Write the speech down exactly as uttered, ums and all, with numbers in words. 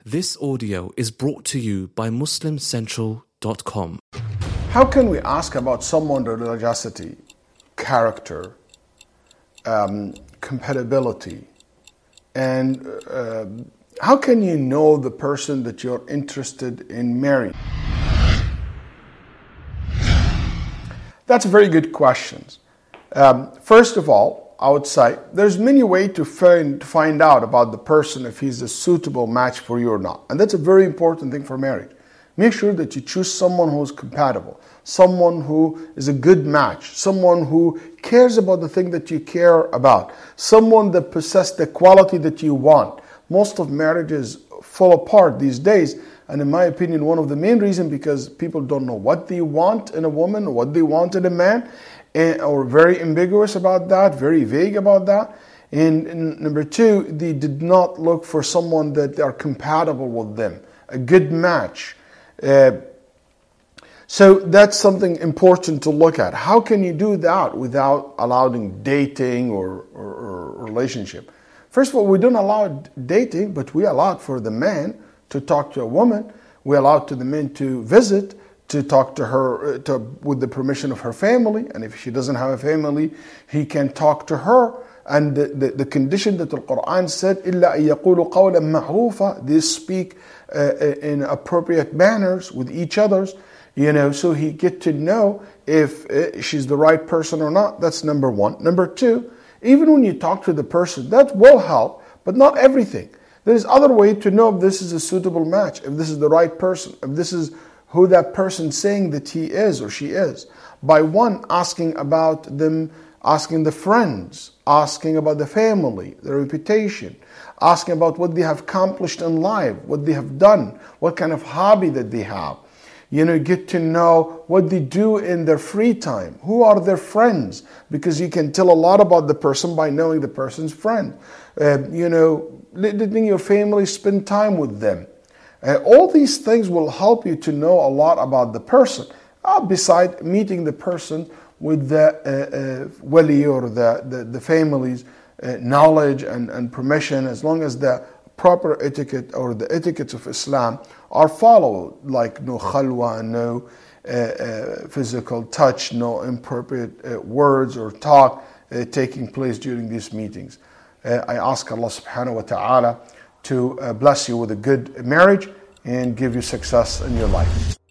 This audio is brought to you by Muslim Central dot com. How can we ask about someone's religiosity, character, um, compatibility, and uh, how can you know the person that you're interested in marrying? That's a very good question. Um, first of all, I would say there's many ways to find, to find out about the person if he's a suitable match for you or not. And that's a very important thing for marriage. Make sure that you choose someone who's compatible, someone who is a good match, someone who cares about the thing that you care about, someone that possesses the quality that you want. Most of marriages fall apart these days, and in my opinion, one of the main reasons because people don't know what they want in a woman, or what they want in a man, and, or very ambiguous about that, very vague about that. And, and number two, they did not look for someone that are compatible with them, a good match. Uh, so that's something important to look at. How can you do that without allowing dating or, or, or relationship? First of all, we don't allow dating, but we allow for the man to talk to a woman. We allow to the men to visit, to talk to her to, with the permission of her family. And if she doesn't have a family, he can talk to her. And the, the, the condition that the Quran said, إِلَّا أَن يَقُولُوا قَوْلًا مَعْرُوفًا, they speak uh, in appropriate manners with each other, you know, so he get to know if uh, she's the right person or not. That's number one. Number two, even when you talk to the person, that will help, but not everything. There's other way to know if this is a suitable match, if this is the right person, if this is who that person's saying that he is or she is. By one, asking about them, asking the friends, asking about the family, the reputation, asking about what they have accomplished in life, what they have done, what kind of hobby that they have. You know, get to know what they do in their free time. Who are their friends? Because you can tell a lot about the person by knowing the person's friend. Uh, you know, letting your family spend time with them. Uh, all these things will help you to know a lot about the person. Uh, beside meeting the person with the uh, uh, wali or the, the, the family's uh, knowledge and, and permission, as long as the proper etiquette or the etiquettes of Islam are followed, like no khalwa, no uh, uh, physical touch, no inappropriate uh, words or talk uh, taking place during these meetings. Uh, I ask Allah subhanahu wa ta'ala to uh, bless you with a good marriage and give you success in your life.